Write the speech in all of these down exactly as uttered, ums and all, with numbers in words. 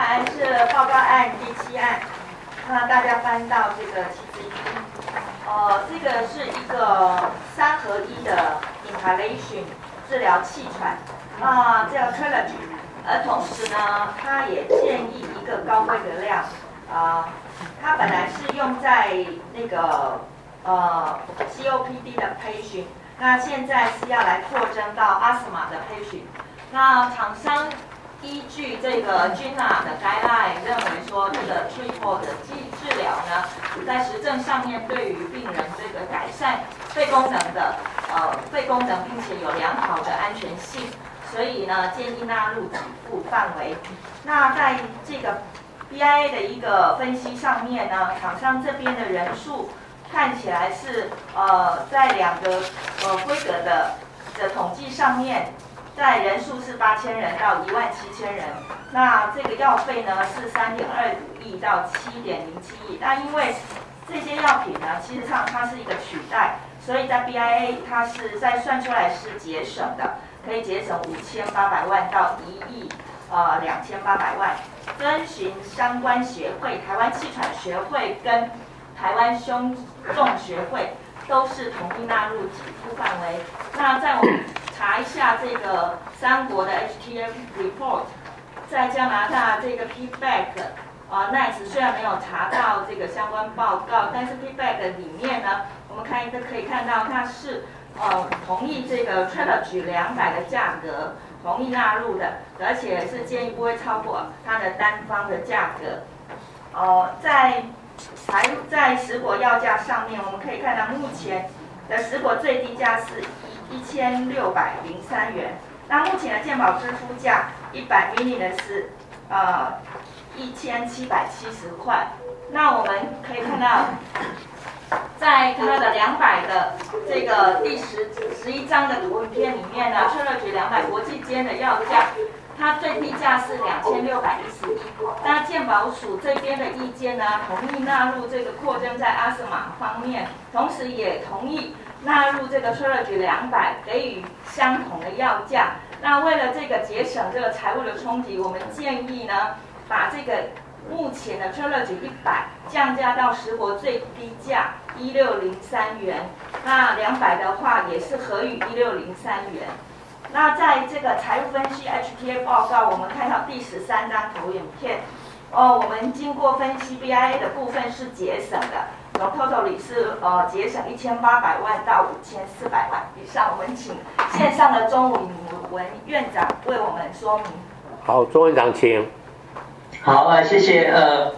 下来是报告案第七案，那大家翻到这个七之一，呃，这个是一个三合一的 inhalation 治疗气喘，啊、呃，叫 Trelegy， 而同时呢，它也建议一个高规格量，啊、呃，它本来是用在那个呃 C O P D 的 patient， 那现在是要来扩增到 asthma 的 patient， 那厂商依据这个 G I N A 的 guideline 认为说，这个 triple 的治治疗呢，在实证上面对于病人这个改善肺功能的呃肺功能，并且有良好的安全性，所以呢建议纳入给付范围。那在这个 B I A 的一个分析上面呢，厂商这边的人数看起来是呃在两个呃规格的的统计上面。在人数是八千人到一万七千人，那这个药费呢是三点二五亿到七点零七亿。那因为这些药品呢，其实上它是一个取代，所以在 B I A 它是在算出来是节省的，可以节省五千八百万到一亿呃两千八百万。遵循相关协会，台湾气喘学会跟台湾胸重学会都是同意纳入给付范围。那在我们查一下这个三国的 H T M report， 在加拿大这个 feedback 啊 ，N I C E 虽然没有查到这个相关报告，但是 feedback 里面呢，我们看一个可以看到它是呃同意这个 Trelegy 两百的价格，同意纳入的，而且是建议不会超过它的单方的价格。哦、呃，在财在食果药价上面，我们可以看到目前的食果最低价是一千六百零三元，那目前的健保支付价一百 ml 的是呃一千七百七十块。那我们可以看到，在它的两百的这个第十十一章的图片里面呢，Trelegy 两百国际间的药价，它最低价是两千六百一十一。那健保署这边的意见呢，同意纳入这个扩增在阿斯玛方面，同时也同意纳入这个 Trelegy 两百，给予相同的药价。那为了这个节省这个财务的冲击，我们建议呢，把这个目前的 Trelegy 一百降价到食国最低价一六零三元，那两百的话也是合于一六零三元。那在这个财务分析 H T A 报告，我们看到第十三张投影片，哦，我们经过分析 B I A 的部分是节省的。从 total 里是呃节省一千八百万到五千四百万以上。我们请线上的钟武文院长为我们说明。 好，钟院长请。 好啊，谢谢呃。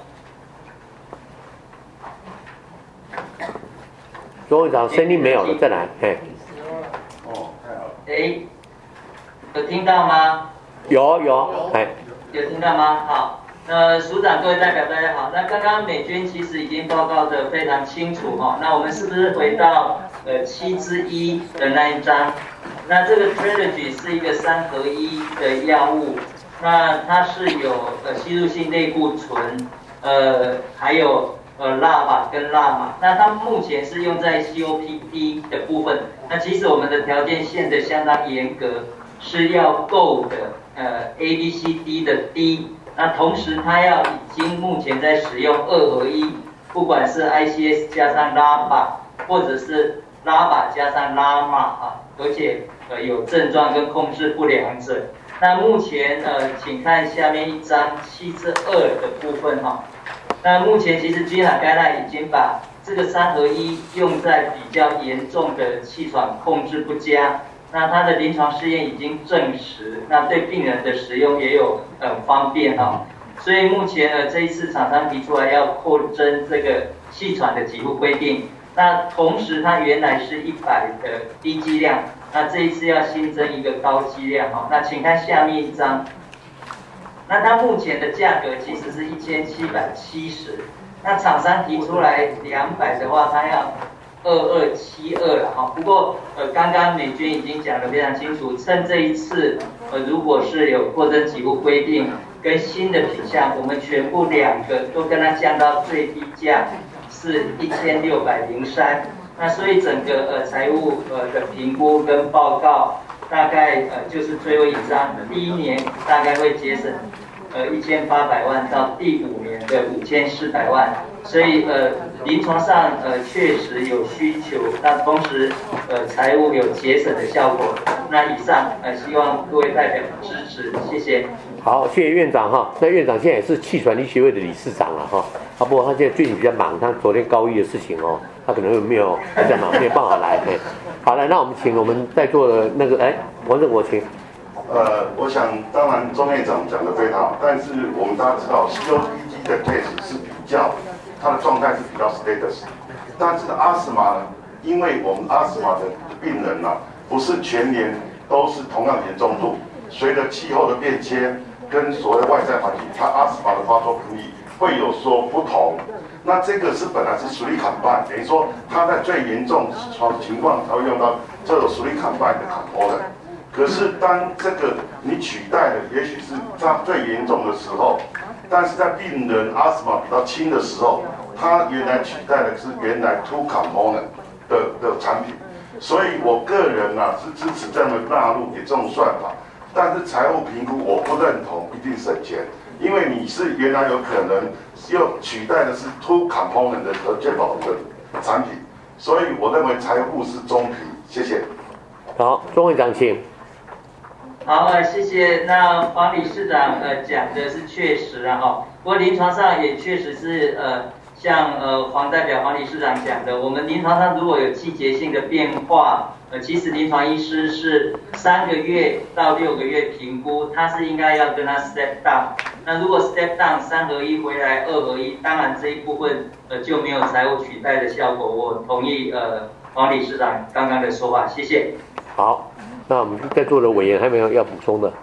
钟院长声音没有了，再来。哎。 哦，太好了。哎，有听到吗？ 有有，哎。 有听到吗？好。呃，署长、各位代表，大家好。那刚刚美娟其实已经报告的非常清楚哈、哦。那我们是不是回到呃七之一的那一章？那这个 Trelegy 是一个三合一的药物，那它是有呃吸入性类固醇，呃还有呃拉玛跟拉玛。那它目前是用在 C O P D 的部分。那其实我们的条件限得相当严格，是要够的呃 A B C D 的 D。那同时，它要已经目前在使用二合一，不管是 I C S 加上拉巴，或者是拉巴加上拉玛啊，而且呃有症状跟控制不良者。那目前呃，请看下面一张七之二的部分哈、啊。那目前其实 G I N A 概念已经把这个三合一用在比较严重的气喘控制不佳。那它的临床试验已经证实，那对病人的使用也有很方便哈、哦，所以目前呢这一次厂商提出来要扩增这个气喘的给付规定，那同时它原来是一百的低剂量，那这一次要新增一个高剂量哈、哦，那请看下面一张，那它目前的价格其实是一千七百七十，那厂商提出来两百的话，它要二二七二了哈，不过呃，刚刚美娟已经讲得非常清楚，趁这一次呃，如果是有扩增给付规定跟新的品项，我们全部两个都跟它降到最低价是一千六百零三，那所以整个呃财务呃的评估跟报告大概呃就是最后一张，第一年大概会节省呃一千八百万到第五年的五千四百万，所以呃临床上呃确实有需求，那同时呃财务有节省的效果。那以上呃希望各位代表支持，谢谢。 好，谢谢院长哈。那院长现在也是气喘医学会的理事长了哈。啊，不过他现在最近比较忙，他昨天高一的事情哦，他可能没有比较忙，没有办法来。哎，好来，那我们请我们在座的那个哎王正国请。 呃，我想当然钟院长讲得非常好，但是我们大家知道 C O P D 的 case 是比较它的状态是比较 status， 但是阿斯玛呢，因为我们阿斯玛的病人呢、啊，不是全年都是同样严重度，随着气候的变迁。跟所谓的外在环境，它阿斯玛的发作频率会有所不同。那这个是本来是属于砍半，等于说它在最严重情况才会用到这种属于砍半的 component。可是当这个你取代的，也许是它最严重的时候，但是在病人阿斯玛比较轻的时候，它原来取代的是原来 two component 的的产品。所以我个人啊是支持这样的纳入给这种算法。但是财务评估我不认同一定省钱，因为你是原来有可能又取代的是 two component 的和健保的产品，所以我认为财务是中评。谢谢。 好，钟会长请。 好，呃，谢谢。那黄理事长呃讲的是确实啊哈，不过临床上也确实是呃像呃黄代表黄理事长讲的，我们临床上如果有季节性的变化。呃，其实临床医师是三个月到六个月评估，他是应该要跟他 step down。那如果 step down 三合一回来二合一，当然这一部分呃就没有财务取代的效果。我同意呃黄理事长刚刚的说法，谢谢。 好，那我们在座的委员还没有要补充的，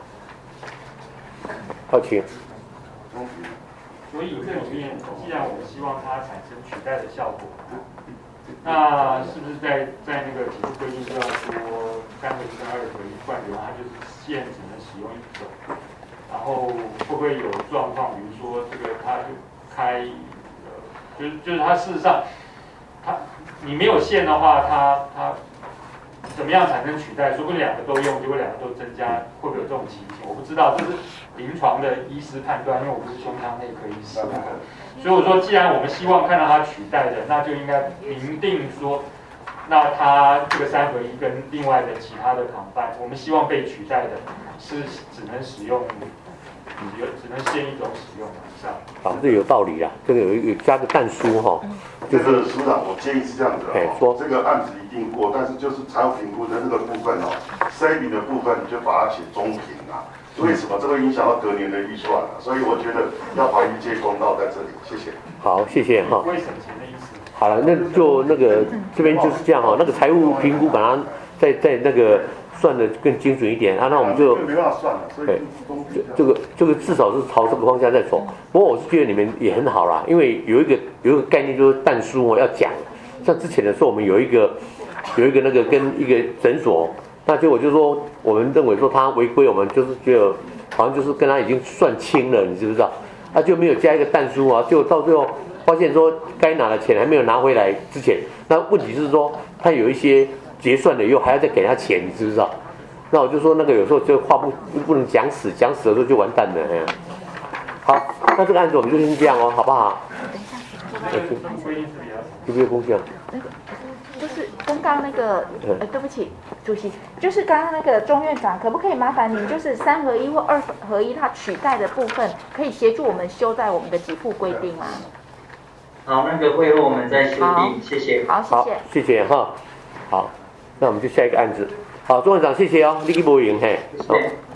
好，请。 所以这里面，既然我们希望它产生取代的效果。那是不是在在那个体制规定就要说三合一跟二合一灌流，它就是现只能使用一种，然后会不会有状况，比如说这个它就开，呃，就是就是它事实上，它你没有线的话，它它怎么样才能取代？说不定两个都用，结果两个都增加，会不会有这种情形？我不知道，这是临床的医师判断，因为我不是胸腔内科医师。所以我说，既然我们希望看到它取代的，那就应该明定说，那它这个三合一跟另外的其他的抗办，我们希望被取代的是只能使用，只有只能限一种使用以上。 好，这有道理啊，这个有有加个但书哈， 就是、这个署长，我建议是这样子的、哦， 说这个案子一定过，但是就是财务评估的那个部分哦 ，saving 的部分就把它写中评啊。为什么这会影响到隔年的预算啊？所以我觉得要还一切公道在这里，谢谢。 好，谢谢哈。 不会省钱的意思。 好了，那就那个这边就是这样哈，那个财务评估把它再再那个算的更精准一点啊，那我们就没办法算了，所以这个这个至少是朝这个方向在走。不过我是觉得你们也很好啦，因为有一个有一个概念就是但书哦要讲，像之前的时候我们有一个有一个那个跟一个诊所。那结果就是说，我们认为说他违规，我们就是觉得好像就是跟他已经算清了，你知不知道？他就没有加一个但书啊，结果到最后发现说该拿的钱还没有拿回来之前，那问题是说他有一些结算了以后还要再给他钱，你知不知道？那我就说那个有时候这个话不不能讲死，讲死的时候就完蛋了。哎呀，好，那这个案子我们就先这样哦，好不好？ 等一下， 有没有贡献？ 就是跟刚刚那个，呃，对不起，主席，就是刚刚那个钟院长，可不可以麻烦您，就是三合一或二合一它取代的部分，可以协助我们修在我们的给付规定吗？ 好，那个会后我们再修订，谢谢。 好，谢谢。 谢谢哈。好，那我们就下一个案子。好，钟院长，谢谢哦，立即播赢嘿。 谢谢。